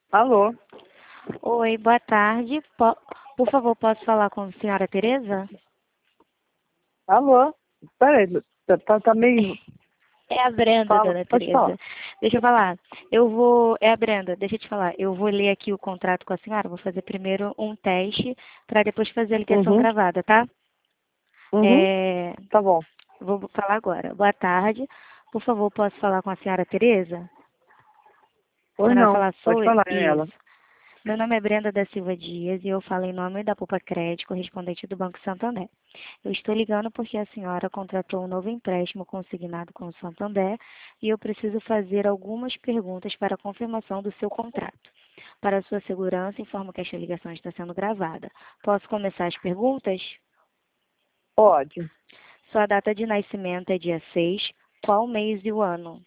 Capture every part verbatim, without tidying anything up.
Alô? Oi, boa tarde. Po- Por favor, posso falar com a senhora Tereza? Alô? Peraí, tá, tá, tá meio... É a Brenda, Fala, dona pode falar. Tereza. Deixa eu falar. Eu vou. É a Brenda, deixa eu te falar. Eu vou ler aqui o contrato com a senhora. Vou fazer primeiro um teste para depois fazer a ligação Uhum, gravada, tá? uhum, É, tá bom. Vou falar agora. Boa tarde. Por favor, posso falar com a senhora Tereza? A Ou senhora vai não, falar, pode sou falar, é ela. isso. Meu nome é Brenda da Silva Dias e eu falo em nome da Poupa Crédito, correspondente do Banco Santander. Eu estou ligando porque a senhora contratou um novo empréstimo consignado com o Santander e eu preciso fazer algumas perguntas para a confirmação do seu contrato. Para sua segurança, informo que esta ligação está sendo gravada. Posso começar as perguntas? Pode. Sua data de nascimento é dia seis. Qual o mês e o ano?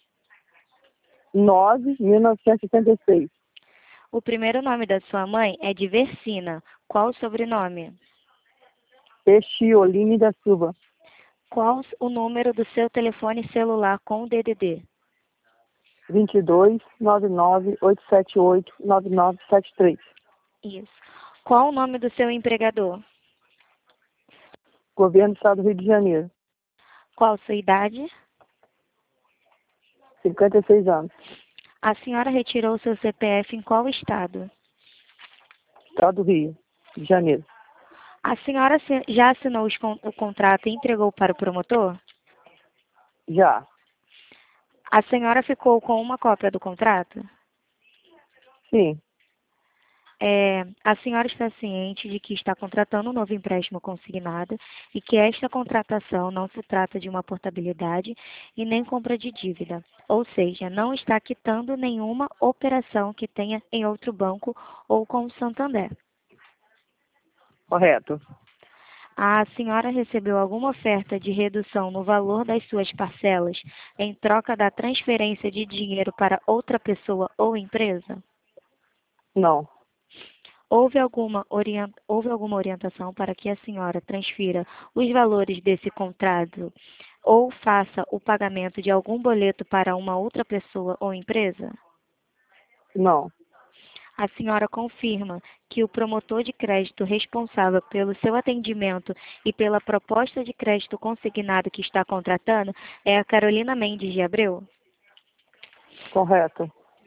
nove de mil novecentos e setenta e seis. O primeiro nome da sua mãe é Diversina. Qual o sobrenome? Peixioline da Silva. Qual o número do seu telefone celular com o D D D? vinte e dois, nove nove, oito sete oito, nove nove sete três. Isso. Qual o nome do seu empregador? Governo do Estado do Rio de Janeiro. Qual sua idade? cinquenta e seis anos. A senhora retirou seu C P F em qual estado? Estado do Rio de Janeiro. A senhora assi- já assinou os con- o contrato e entregou para o promotor? Já. A senhora ficou com uma cópia do contrato? Sim. É, a senhora está ciente de que está contratando um novo empréstimo consignado e que esta contratação não se trata de uma portabilidade e nem compra de dívida, ou seja, não está quitando nenhuma operação que tenha em outro banco ou com o Santander. Correto. A senhora recebeu alguma oferta de redução no valor das suas parcelas em troca da transferência de dinheiro para outra pessoa ou empresa? Não. Houve alguma, orient... Houve alguma orientação para que a senhora transfira os valores desse contrato ou faça o pagamento de algum boleto para uma outra pessoa ou empresa? Não. A senhora confirma que o promotor de crédito responsável pelo seu atendimento e pela proposta de crédito consignado que está contratando é a Carolina Mendes de Abreu? Correto.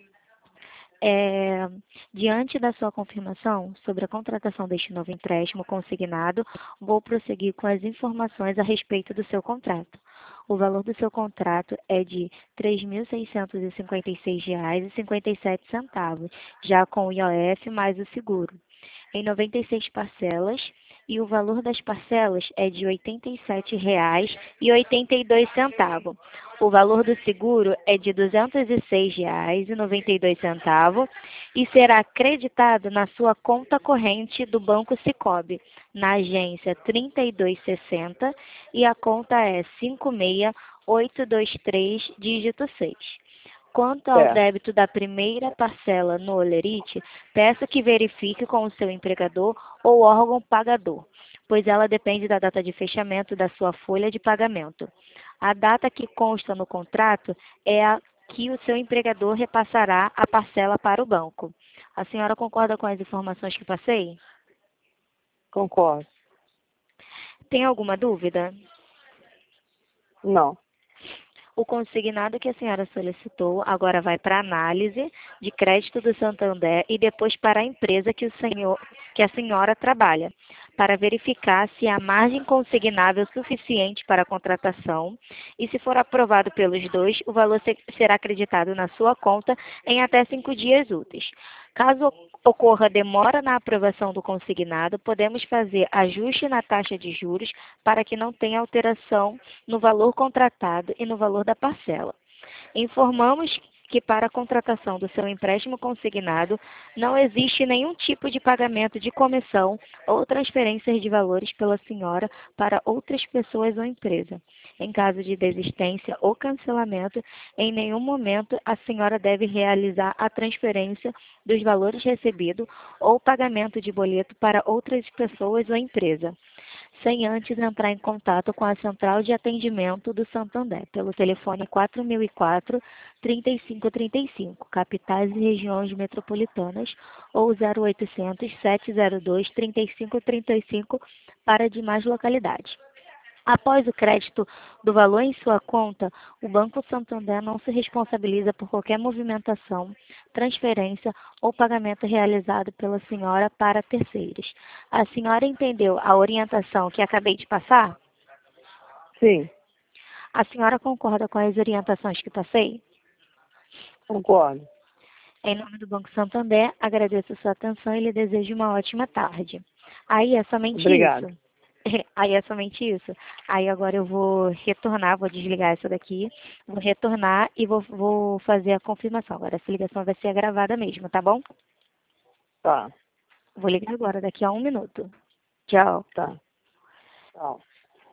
É, diante da sua confirmação sobre a contratação deste novo empréstimo consignado, vou prosseguir com as informações a respeito do seu contrato. O valor do seu contrato é de três mil seiscentos e cinquenta e seis reais e cinquenta e sete centavos, já com o I O F mais o seguro, em noventa e seis parcelas, e o valor das parcelas é de R$ oitenta e sete reais e oitenta e dois centavos. O valor do seguro é de duzentos e seis reais e noventa e dois centavos e será acreditado na sua conta corrente do Banco Sicoob, na agência trinta e dois sessenta e a conta é cinco seis oito dois três, dígito seis. Quanto ao É. débito da primeira parcela no Olerite, peço que verifique com o seu empregador ou órgão pagador, pois ela depende da data de fechamento da sua folha de pagamento. A data que consta no contrato é a que o seu empregador repassará a parcela para o banco. A senhora concorda com as informações que passei? Concordo. Tem alguma dúvida? Não. O consignado que a senhora solicitou agora vai para análise de crédito do Santander e depois para a empresa que, o senhor, que a senhora trabalha, para verificar se há margem consignável suficiente para a contratação e, se for aprovado pelos dois, o valor se- será acreditado na sua conta em até cinco dias úteis. Caso ocorra demora na aprovação do consignado, podemos fazer ajuste na taxa de juros para que não tenha alteração no valor contratado e no valor da parcela. Informamos que para a contratação do seu empréstimo consignado não existe nenhum tipo de pagamento de comissão ou transferências de valores pela senhora para outras pessoas ou empresa. Em caso de desistência ou cancelamento, em nenhum momento a senhora deve realizar a transferência dos valores recebidos ou pagamento de boleto para outras pessoas ou empresa. sem antes entrar em contato com a central de atendimento do Santander, pelo telefone quatro mil e quatro, trinta e cinco trinta e cinco, capitais e regiões metropolitanas, ou zero oitocentos, sete zero dois, trinta e cinco trinta e cinco para demais localidades. Após o crédito do valor em sua conta, o Banco Santander não se responsabiliza por qualquer movimentação, transferência ou pagamento realizado pela senhora para terceiros. A senhora entendeu a orientação que acabei de passar? Sim, A senhora concorda com as orientações que passei? concordo. Em nome do Banco Santander, agradeço a sua atenção e lhe desejo uma ótima tarde. Aí é somente Obrigado. isso. Aí é somente isso. Aí agora eu vou retornar, vou desligar essa daqui, vou retornar e vou, vou fazer a confirmação. Agora essa ligação vai ser gravada mesmo, tá bom? Tá, Vou ligar agora, daqui a um minuto. Tchau. tá. Tchau.